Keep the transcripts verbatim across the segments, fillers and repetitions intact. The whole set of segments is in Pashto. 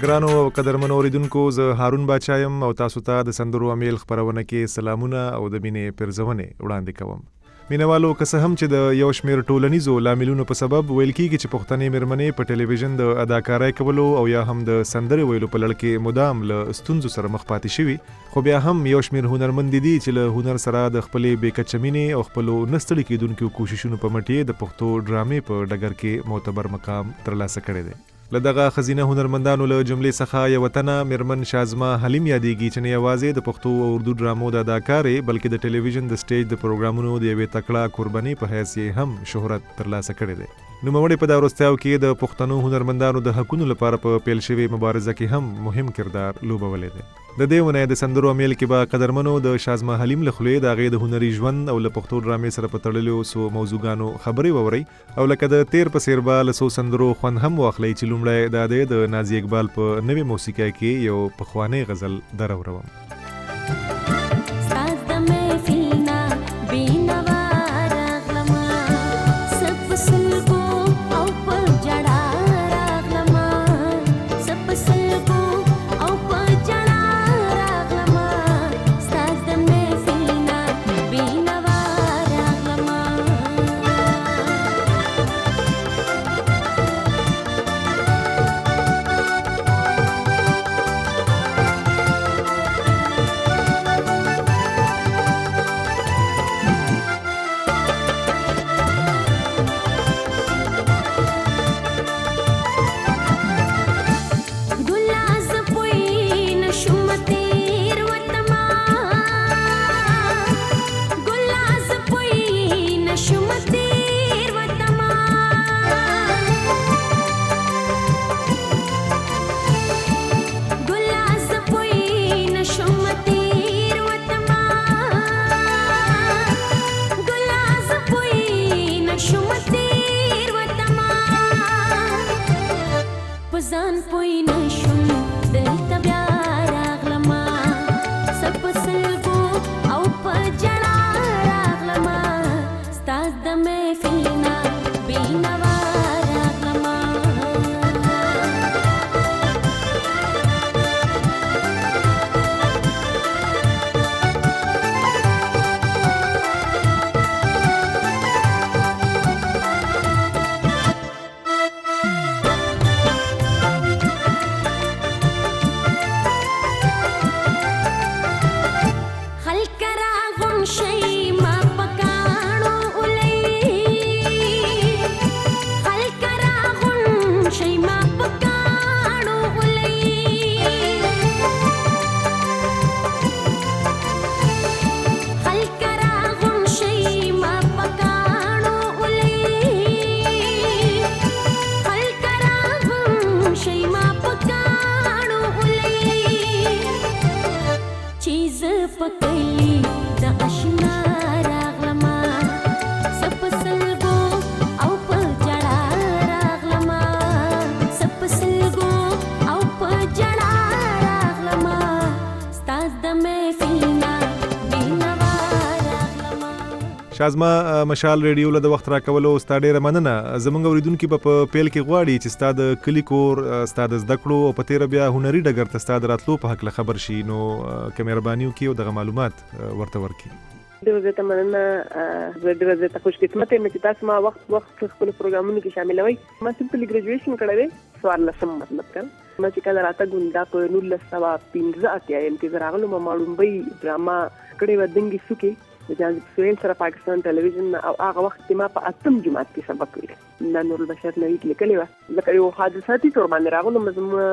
ګرانو او قدرمنو اوریدونکو، زه هارون باچا یم او تاسو ته د سندرو امیل خپرونه کې سلامونه او د مینې پرزونې وړاندې کوم. مینوالو، که څه هم چې د یو شمېر ټولنیزو لاملونو په سبب ویل کېږي چې پښتنې مېرمنې په ټلویزیون د اداکارۍ کولو او یا هم د سندرې ویلو په لړ کې مدام له ستونزو سره مخ پاتې شوي، خو بیا هم یو شمېر هنرمند دي چې له هنر سره د خپلې بېکچه مینې او خپلو نه ستړي کېدونکو کوششونو په مټ یې د پښتو ډرامې په ډګر کې معتبر مقام ترلاسه کړی دی. له دغه ښځینه هنرمندانو له جملې څخه یوه تنه مېرمن شازما حلیم یادېږي چې نه یوازې د پښتو او اردو ډرامو د اداکارې بلکې د ټلویزیون د سټیج د پروګرامونو د یوې تکړه قرباني په حیث یې هم شهرت ترلاسه کړی دی. نوموړې په دا وروستیاو کې د پښتنو هنرمندانو د حقونو لپاره په پیل شوې مبارزه کې هم مهم کردار لوبولی دی. د دې ونې د سندرو امیل کې به قدرمنو د شازما حلیم له خولې د هغې د هنري ژوند او له پښتو ډرامې سره په تړلو څو موضوعګانو خبرې واورئ او لکه د تیر په څېر به له څو سندرو خوند هم واخلئ چې لومړی د هغې د نازي اقبال په نوې موسیقۍ کې یو پخوانی غزل دروروم. شازما مشال ریډیو له د وخت راکولو ستا ډېره مننه. زموږ اورېدونکي به په پیل کې غواړي چې ستا د کلي کور، ستا د زده کړو او په تېره بیا هنري ډګر ته ستا د راتلو په هکله خبر شي، نو که مهرباني وکړي او دغه معلومات ورته ورکړي. ډېره زیاته مننه. زه ډېره زیاته خوشقسمته یم چې تاسو ما وخت وخت خپلو پروګرامونو کې شاملوئ. ما سمپلي ګریجویشن کړی دی، څوارلسم مطلب کړ. ما چې کله راتګ وم دا په نولس سوه پنځه اتیا یم کې زه راغلم. ما لومبۍ ډرامه کړې وه دنګې سوکې د جانب سویل سره پاکستان ټلویزیون، او هغه وخت کې ما په اتم جماعت کې سبق ویل. دا نور البشر نوید لیکلې وه، لکه یو حادثاتي طور باندې راغلم.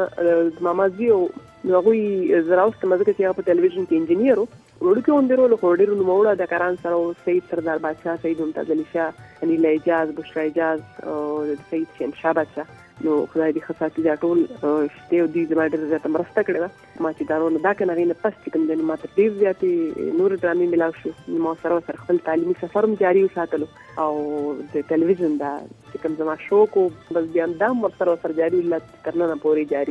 زما ماما زوی او هغوی زه راوستم ځکه چې هغه په ټلویزیون کې انجینیر و. وړوکي غوندې خو ډېرو نوموړه اداکاران سره و، سید سردار بادشاه، سید ممتاز علي شاه، انیلا اجاز، بشرا اجاز او سید شهنشاه بادشاه. نو خدای دې ښه ساتي. دا ټول شته او دوی زما ډېره زیاته مرسته کړې وه. ما چې دا نو دا که نه هغې نه پس چې کوم دی نو ما ته ډېر زیاتې نورې ډرامې میلاو شو. نو ما سره ورسره خپل تعلیمي سفر هم جاري وساتلو او د ټلویزیون دا چې کوم زما شوق و بس بیا هم دا هم ورسره ورسره جاري وي، تر ننه پورې جاري دی.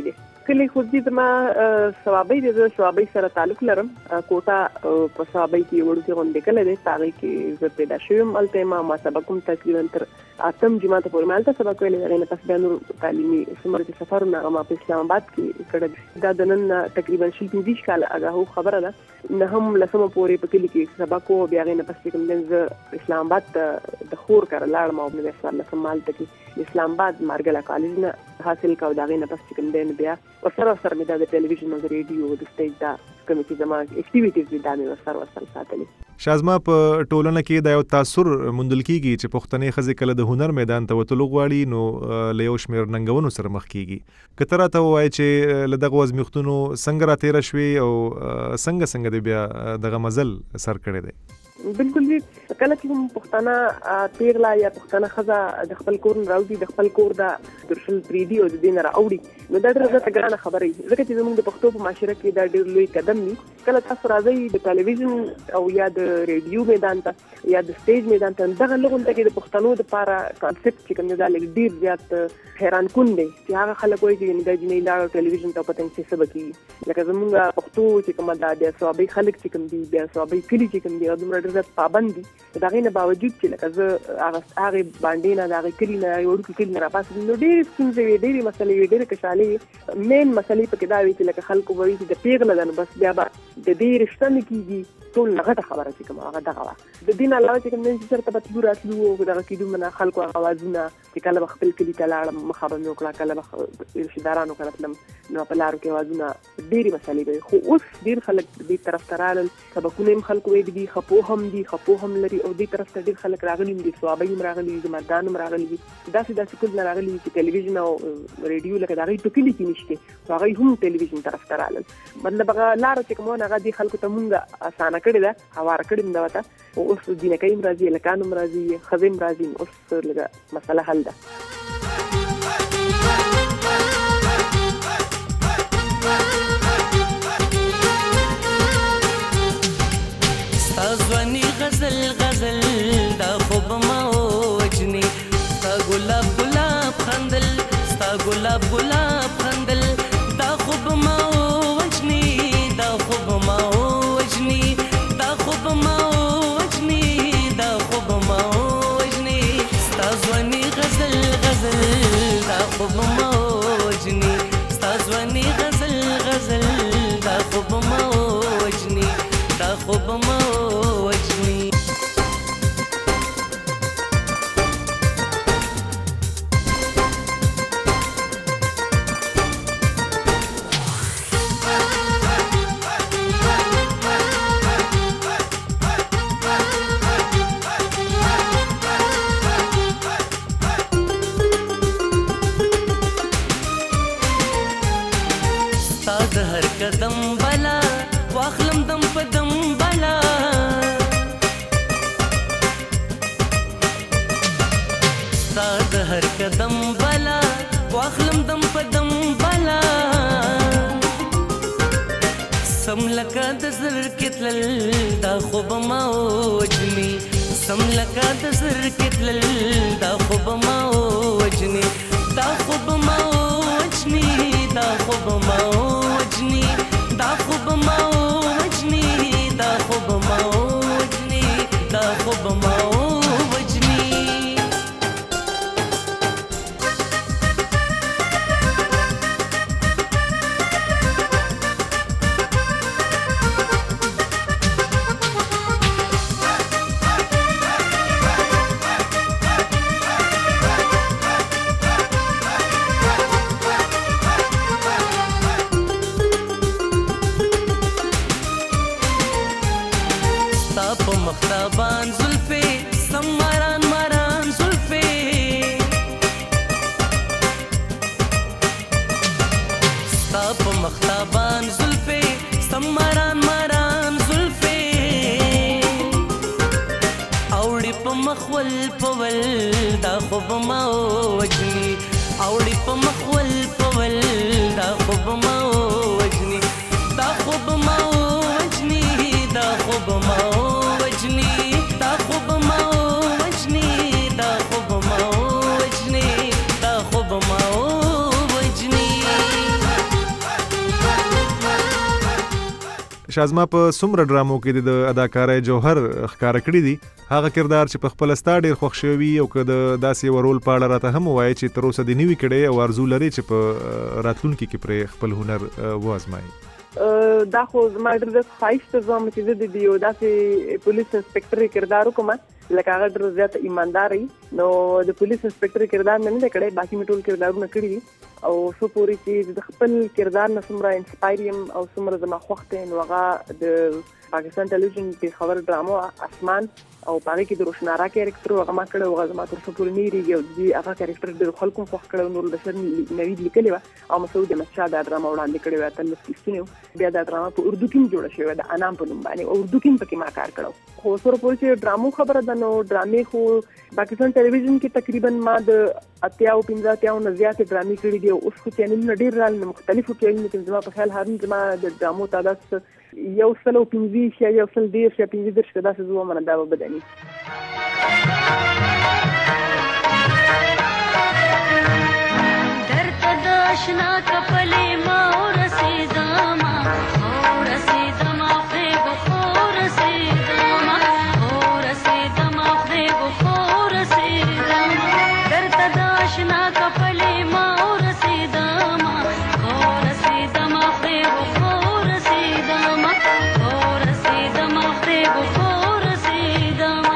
کلی خو دې زما ثوابي د ثوابي سره تعلق لرم. کوټه په ثوابي کې ورته غونډه کله دې تاغي کې زه پیدا شوم الته ما ما سبقم تقریبا تر اتم جماعت پورې مالته سبق ویل نه پس بیا نور تعلیمي سمره سفر نه ما په اسلام آباد کې کړه. دا د نن تقریبا شل پنځه کال هغه خبره ده نه هم لسمه پورې په کلی کې سبق او بیا غینه پس کوم د اسلام آباد د خور کړه لاړ ما په سر لسم مالته کې اسلام آباد مارګلا کالج نه حاصل کاو دا غینه پس کوم دین بیا سره سره مې د ټلویزیون او ریډیو د سټیج دا کوم چې زما اکټیویټیز دي دا مې سره سره ساتلې. شازما په ټولنه کې د یو تاثر مندل کیږي چې پښتنې خزې کله د هنر میدان ته وتلو غواړي نو له یو شمېر ننګونو سره مخ کیږي. کتره ته وایي چې له دغه وزمختونو څنګه را تیر شوي او څنګه څنګه دی بیا دغه مزل سر کړی دی. بالکل دي کله چې کوم پښتانه پیغلا یا پښتانه خزا د خپل کور نه راوځي د خپل کور د درشل پریډي او د دین را اوړي نو دا ډېره ګرانه خبره ده ځکه چې زموږ د پښتو په معاشره کې دا ډېر لوی قدم دی. کله تاسو راځي د ټلویزیون او یا د ریډیو میدان ته یا د سټیج میدان ته دغه لغون ته کې د پښتنو د لپاره کانسپټ چې کوم دا لګ ډېر زیات حیران کون دی چې هغه خلک وایي چې د جنې لاړ ټلویزیون ته پته نشي سبا کې لکه زموږ پښتو چې کوم دا د صوابي خلک چې کوم دي بیا صوابي کلی چې کوم دي دومره ډېر پابند دي دا غینه باوجود چې لکه زه هغه هغه باندې نه دا غي کلی نه یو ډول کلی نه راپاسې نو ډېر څنګه ډېر مسلې ډېر کشالي مین مسلې په کې دا وی چې لکه خلکو وایي چې د پیغله ده بس بیا به د دې رښتیا نه کیږي ټول لغته خبره چې کوم هغه دغه د دین علاوه چې کوم نن سره ته تلو راتلو او دغه کیدو من خلکو اوازونه چې کله خپل کلی ته لاړم مخابن نو کله کله رشدارانو کړتلم نو په لارو کې اوازونه ډېری مسلې وي خو اوس ډېر خلک دې طرف ته رالل سبقونه هم خلکو وي دي خپو هم دي خپو هم لري او دې طرف ته ډېر خلک راغلي دي ثوابي هم راغلي دي مردان هم راغلي دي داسې داسې کول نه راغلي چې ټلویزیون او ریډیو لکه دا غي په کلی کې نشته هغه هم ټلویزیون طرف ته رالل مطلب هغه لار چې کومه هغه دي خلکو ته مونږه اسانه کړی ده هوار کړی دا وته او اوس دینه کایم راځي لکانم راځي خزم راځي اوس لګه مسله حل ده. ستازوانی غزل غزل دا خوب ما وجنی ستا گلاب گلاب خندل ستا گلاب گلاب خندل دا خوب ما وجنی دا خوب ما وجنی دا خوب ما وجنی دا خوب ما وجنی ستازوانی غزل غزل دا خوب ما وجنی ستازوانی غزل غزل دا خوب ما وجنی دا خوب ما وجنی. هر قدم بلا واخلم دم په دم بلا ستاد هر قدم بلا واخلم دم په دم بلا سم لکه د زر کتل دا خوب ما وجنی سم لکه د زر کتل دا خوب ما وجنی دا خوب ما وجنی دا خوب ما وجنی دا خوب ما وجنی دا خوب ما وجنی دا خوب ما وجنی. مختابان زلفی سم ماران ماران زلفی ستا په مختابان زلفی سم ماران ماران زلفی اوړي په مخول پول دا خوب ما وجنی اوړي په مخول پول دا خوب ما وجنی دا خوب ما وجنی دا خوب ما دا خوب ما وجنی دا خوب ما وجنی دا خوب ما وجنی. شازما په څومره ډرامو کې د اداکارۍ جوهر ښکاره کړي دي هغه کردار چې په خپل ستا ډېر خوښ شوي او که د داسې یو رول په اړه راته هم ووایي چې تر اوسه دې نه وي کړی او ارزو لري چې په راتلونکي کې پرې خپل هنر وازمایي؟ دا خو زما ډېر زیات ښایست ځوم چې زه د یو داسې پولیس انسپکټر کردار وکړم لکه هغه ډېر زیات ایماندار وي. نو د پولیس انسپکټر کردار مې نه دی کړی، باقي مې ټول کردارونه کړي دي او څو پورې چې د خپل کردار نه څومره انسپایر یم او څومره زما خوښ دی نو هغه د پاکستان ټلویزیون پېښور ډرامو اسمان او پاره کې د روشنارا کریکټر هغه ما کړو هغه زما تر څو پورې نه ریږي او د هغه کریکټر د خلکو خوښ کړو. نور بشر نوید لیکلی و او مسعود احمد شاه دا ډرامه وړاندې کړې و تل سکسټین بیا دا ډرامه په اردو کې جوړه شوې ده انام په نوم باندې او اردو کې پکې ما کار کړو. خو سره پورې چې ډرامو خبره ده نو ډرامې خو پاکستان ټلویزیون کې تقریبا ما د اتیا او پنځه اتیا او زیاتې ډرامې کړې دي او اوس خو چینلونه ډېر رال مختلفو چینلونو کې زما په خیال هارون زما د ډرامو تعداد یو سل او پنځه یا یو سل دېرش یا پنځه دېرش که داسې زه ومنه دا به بدني. درته د اشنا کپلې ما ورسېدمه ورسېدمه خدای به ورسېدمه ورسېدمه خدای به ورسېدمه درته د اشنا کپلې ما ورسېدمه ورسېدمه خدای به ورسېدمه ورسېدمه خدای به ورسېدمه.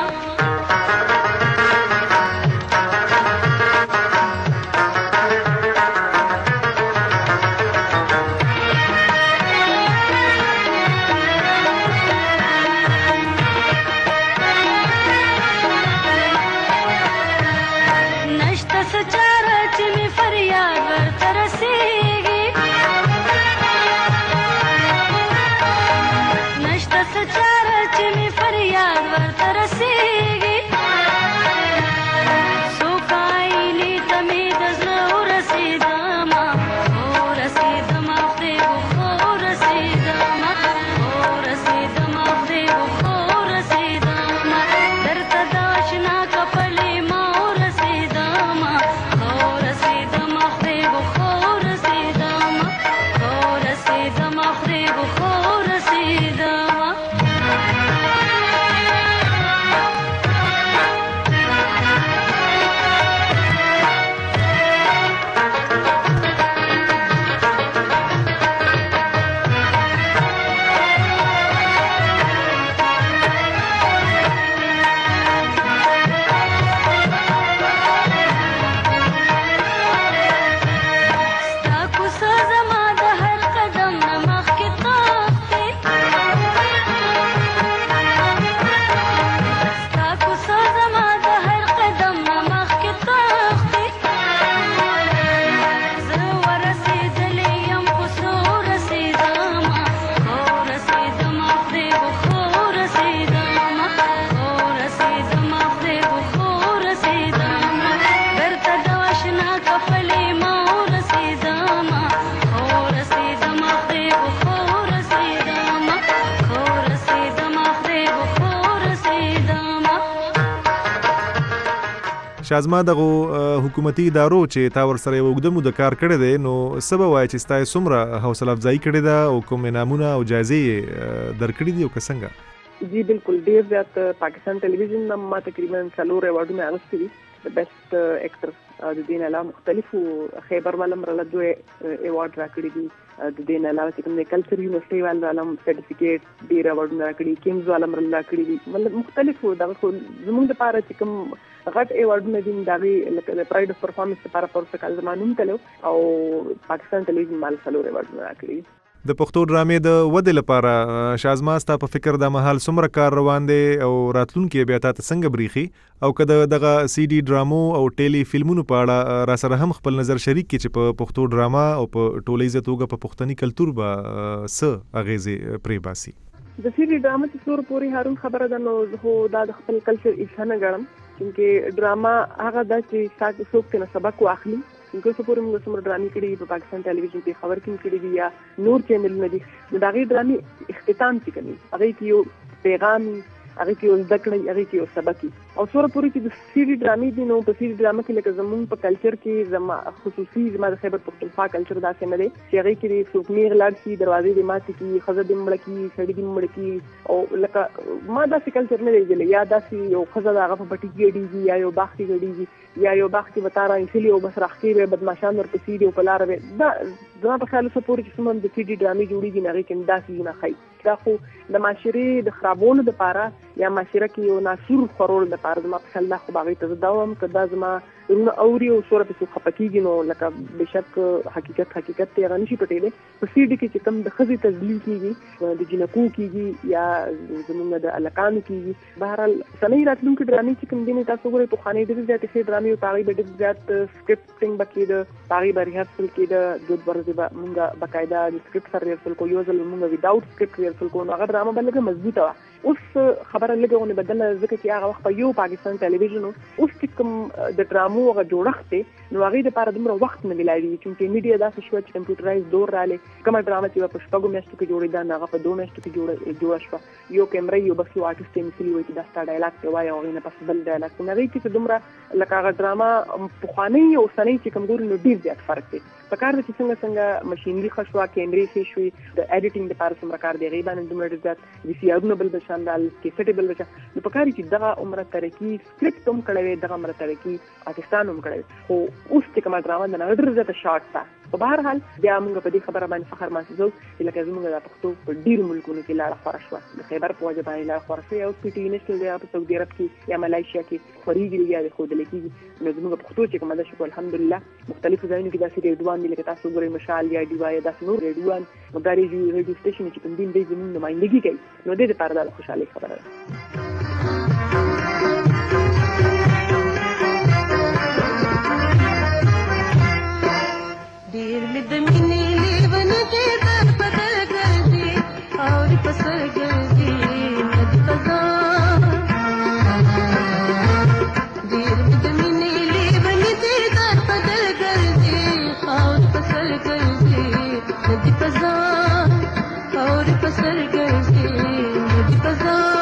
شازما دغه حکومتي ادارو چې تا ورسره یو اوږده موده کار کړی دی نو څه به وایې چې ستا یې څومره حوصله افزایي کړې ده او کوم انعامونه او جایزې یې درکړي دي او که څنګه؟ جی بالکل ډېر زیات پاکستان ټلویزیون نه ما تقریبا څلور ایوارډونه اخیستي دي د بیسټ اکټر د دې نه علاوه مختلفو خیبر والم راله دوه ایوارډ راکړي دي د دې نه علاوه چې کوم د کلچر یونیورسيټي والم سرټیفیکیټ ډېر ایوارډونه راکړي کیمز والم راله راکړي دي مطلب مختلفو دغه زموږ لپاره چې کوم غټ ایوارډونه دي دغه لکه د پراید اف پرفارمنس لپاره پرسه کال زمانوم تلو او پاکستان ټلویزیون مال څلور ایوارډونه راکړي. د پښتو ډرامې د ودې لپاره شازما ستا په فکر د مهال څومره کار روان دی او راتلونکي بیا تاسو څنګه بریخي او که دغه سی ډي ډرامو او ټیلی فلمونو په اړه را سره هم خپل نظر شریک کړي چې په پښتو ډراما او په ټولیزه توګه په پښتني کلتور به څه اغیزې پرې باسي؟ د سی ډي ډراما چې څور پوری هارون خبره ده نو هو دا د خپل کلچر ایسانه غړم چې ډراما هغه د چې تاسو څوک نه سبق واخلي چې څو پورې موږ څومره ډرامې کړې په پاکستان ټلویزیون کې خبر کې کړې دي یا نور چینلونه دي نو دا غي ډرامې اختتام چې کوي هغه کې یو پیغام هغه کې یو ذکر هغه کې یو سبق او څوره پورې چې د سی ډي ډرامې دي نو په سی ډي ډرامه کې لکه زمونږ په کلچر کې زما خصوصي زما د خیبر پښتونخوا کلچر داسې نه دی چې هغې کې د څوک نیغ لاړ شي دروازې دې ماتې کړي ښځه دې مړه کړي سړي دې مړه کړي او لکه ما داسې کلچر نه دی لیدلی یا داسې یو ښځه د هغه په پټي کې ګډېږي یا یو باغ کې ګډېږي یا یو باغ کې به تا راایښلي او بس راښکې به بدماشان ورپسې دي او په لاره به دا زما په خیال اوسه پورې چې څومره د سی ډي ډرامې جوړېږي نو هغې کې دا څیزونه ښایي دا خو د معاشرې د خرابولو دپاره یا معاشره کې یو ناسور خورولو دپاره زما په خیال دا خو به هغې ته زه دا وایم که دا زما زړونه اوري او څومره پسې خفه کېږي نو لکه بېشک حقیقت حقیقت دی هغه نه شي پټېدی په سی ډي کې چې کوم د ښځې تذلیل کېږي د جنکو کېږي یا زموږ د هلکانو کېږي بهرحال اوسنۍ راتلونکې ډرامې چې کوم دي نو تاسو وګورئ پخوانۍ ډېرې زیاتې ښې ډرامې وې په هغې به ډېر زیات سکرپټنګ به کېده په هغې به ریهرسل کېده دوه دوه ورځې به مونږ باقاعده د سکرپټ سره ریهرسل کوو یو ځل به مونږ وداوټ سکرپټ ریهرسل کوو نو هغه ډرامه به لږه مضبوطه وه اوس خبره لږه غونې بدله ځکه چې هغه وخت په یو پاکستان ټلویزیون اوس چې کوم د ډرامو هغه جوړښت دی نو هغې دپاره دومره وخت نه میلاوي چونکې میډیا داسې شوه چې کمپیوټرایز دور راغلی کومه ډرامه چې به په شپږو میاشتو کې جوړېده نو هغه په دوه میاشتو کې جوړه جوړه شوه یو کیمره یو بس یو آرټسټ یې مثلي وایي چې دا ستا ډایلاګ دی وایي او هغې نه پس بل ډایلاګ دی نو هغې کې چې دومره لکه هغه ډرامه پخوانۍ او اوسنۍ چې کوم ګورو نو ډېر زیات فرق دی په کار ده چې څنګه څنګه مشینري ښه شوه کیمرې ښې شوې د ایډیټینګ دپاره څومره کار دی هغې باندې دومره ډېر زیات وي سي آرونه بل بشان دال کیسټې بل بشان نو په کار چې دغه عمره ترقي سکرپټ هم کړی وی دغه عمره ترقي پاکستان هم کړی وی خو اوس چې کومه ډرامه ده نو ډېر زیاته شارټ ده په بهر حال بیا موږ په دې خبره باندې فخر محسوسوو چې لکه زموږ د پښتو په ډېرو ملکونو کې لاړه خوره شوه د خیبر په وجه باندې لاړه خوره شوه یا اوس پي ټي وي نشتل دی په سعودي عرب کې یا ملایشیا کې خورېږي یا د ښودلی کېږي نو زموږ پښتو چې کومه ده شکر الحمدلله مختلفو ځایونو کې داسې ریډیوان دي لکه تاسو وګورئ مشال یا ډیوا یا داسې نور ریډیوان نو دا ریډیو سټیشن چې کوم دین دی زموږ نمایندګي کوي نو دې دپاره دا د خوشحالۍ خبره ده ډېر مې د مینې لیونی دې در بدل ګرځي خاورې په سر ګرځي ندي خزان ډېر مې د مینې لیونی دې در بدل ګرځي خاورې په سر ګرځي ندي خزان خاورې په سر ګرځي ندي خزان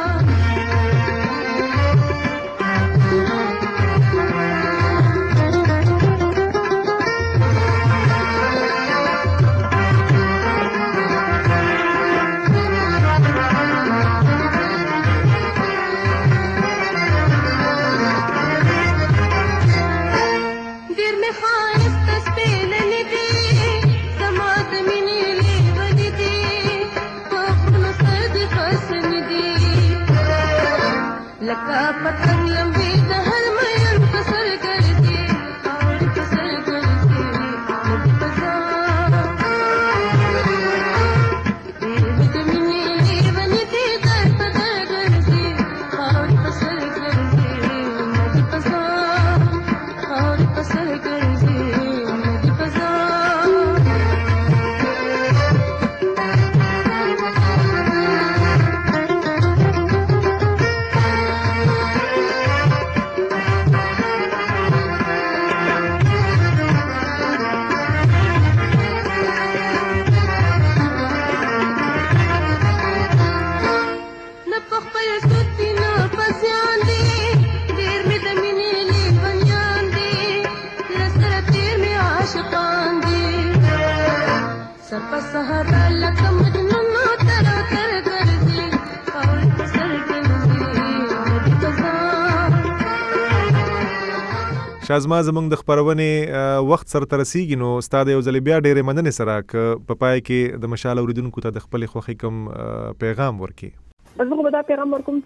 شازما زمونږ د خپرونې وخت سره ته رسیږي نو ستا د یو ځلې بیا ډېرې مننې سره که په پای کې د مشال اورېدونکو ته د خپلې خوښۍ کوم پیغام ورکړي بس زه به دا پیغام ورکوم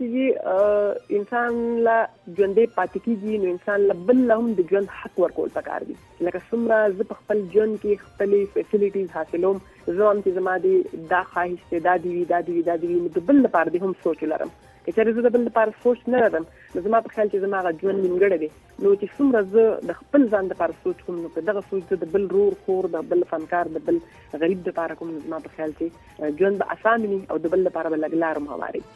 چې انسان له ژوندی پاتې کېږي نو انسان له بل له هم د ژوند حق ورکول پکار دي لکه څومره زه په خپل ژوند کې خپلې فیسیلیټیز حاصلوم زه هم چې زما د دا خواهش دی دا دي وي دا دي وي دا دي وي نو د بل لپاره دې هم سوچ ولرم که چېرې زه د بل لپاره سوچ نه لرم نو زما په خیال چې زما هغه ژوند نیمګړی دی نو چې څومره زه د خپل ځان دپاره سوچ کوم نو که دغه سوچ زه د بل رور خور د بل فنکار د بل غریب دپاره کوم نو زما په خیال چې ژوند به اسان وي او د بل لپاره به لږ لار هم هواري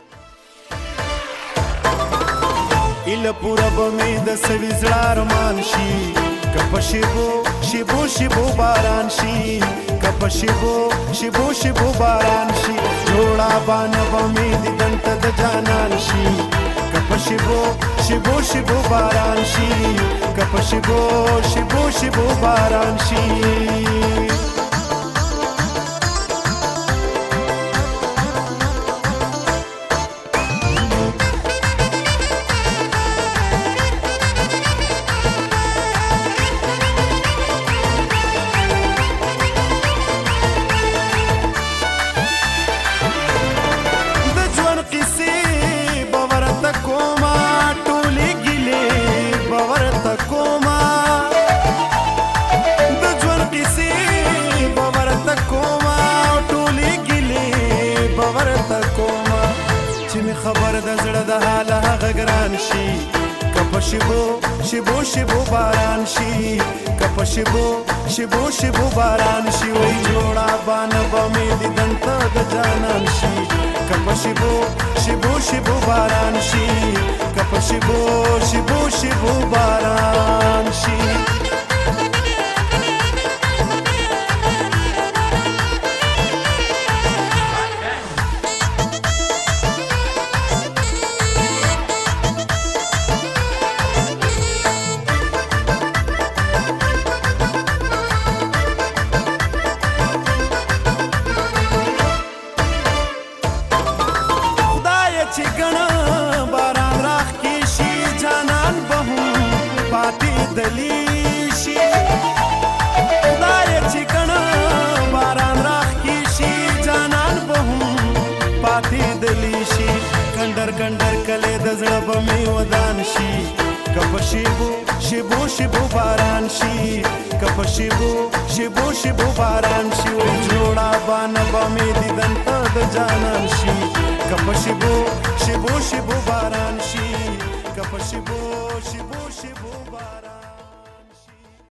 ایله پوره به مې د سوي زړه ارمان شي که په شیبو شیبو شیبو باران شي که په شیبو شیبو شیبو باران شي جوړه بانه به مې د ګنټه د جانان شي که په شیبو شیبو شیبو باران شي که په شیبو شیبو شیبو باران شي خبر د زړه د حال هغه ګران شي که په شیبو شیبو شیبو باران شي که په شیبو شیبو شیبو باران شي وای جوړه بانه به مې دیدن ته د جانان شي که په شیبو شیبو شیبو باران شي که په شیبو شیبو شیبو باران شي چې ګڼه باران راخکې شي جانان به هم پاتې دلی شي خدایه چې ګڼه باران راخکې شي جانان به هم پاتې دلی شي کنډر کنډر کلی د زړه به مې ودان شي که په شیبو شیبو شیبو باران شي که په شیبو شیبو شیبو باران شي وای جوړه بانه به مې دیدن ته د جانان شي که په شیبو شیبو شیبو باران شي که په شیبو شیبو شیبو